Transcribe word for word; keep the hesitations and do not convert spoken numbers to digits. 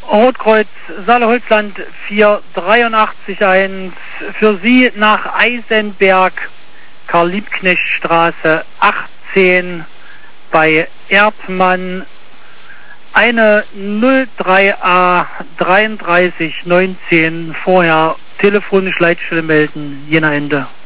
Rotkreuz Saale-Holzland vier acht drei eins für Sie nach Eisenberg, Karl-Liebknecht-Straße achtzehn bei Erdmann, eine null drei A dreiunddreißig neunzehn vorher telefonisch Leitstelle melden, Jena Ende.